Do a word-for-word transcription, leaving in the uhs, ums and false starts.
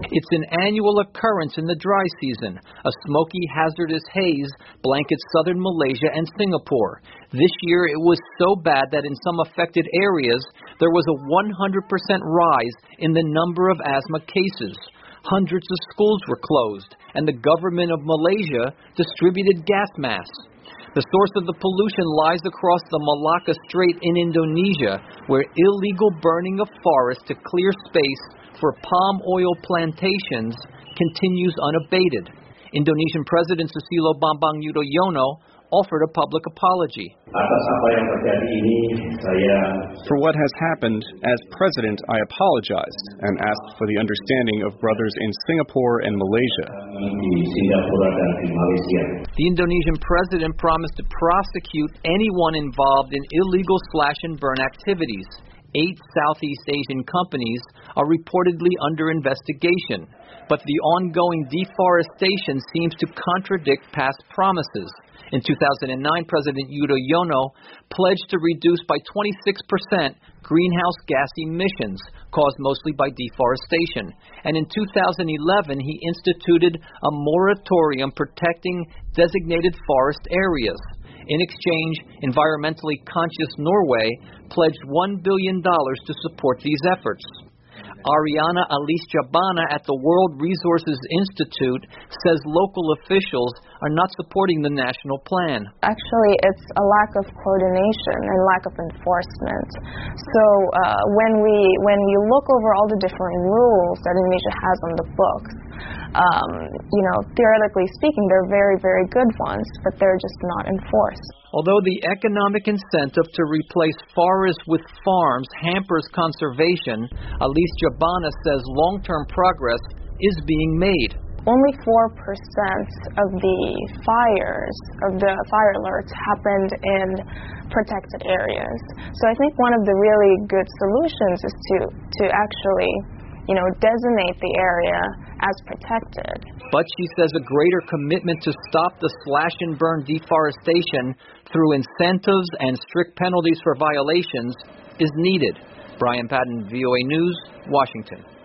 It's an annual occurrence in the dry season. A smoky, hazardous haze blankets southern Malaysia and Singapore. This year it was so bad that in some affected areas there was a one hundred percent rise in the number of asthma cases. Hundreds of schools were closed, and the government of Malaysia distributed gas masks. The source of the pollution lies across the Malacca Strait in Indonesia, where illegal burning of forests to clear space for palm oil plantations continues unabated. Indonesian President Susilo Bambang Yudhoyono offered a public apology. For what has happened, as president, I apologized and asked for the understanding of brothers in Singapore and Malaysia. The Indonesian president promised to prosecute anyone involved in illegal slash and burn activities. Eight Southeast Asian companies are reportedly under investigation, but the ongoing deforestation seems to contradict past promises. In two thousand nine, President Yudhoyono pledged to reduce by twenty-six percent greenhouse gas emissions caused mostly by deforestation. And in two thousand eleven, he instituted a moratorium protecting designated forest areas. In exchange, environmentally conscious Norway pledged one billion dollars to support these efforts. Ariana Alisjabana at the World Resources Institute says local officials are not supporting the national plan. Actually, it's a lack of coordination and lack of enforcement. So uh, when we when you look over all the different rules that Indonesia has on the books, um, you know, theoretically speaking, they're very, very good ones, but they're just not enforced. Although the economic incentive to replace forests with farms hampers conservation, Alisjabana says long-term progress is being made. Only four percent of the fires, of the fire alerts happened in protected areas. So I think one of the really good solutions is to, to actually, you know, designate the area as protected. But she says a greater commitment to stop the slash and burn deforestation through incentives and strict penalties for violations is needed. Brian Patton, V O A News, Washington.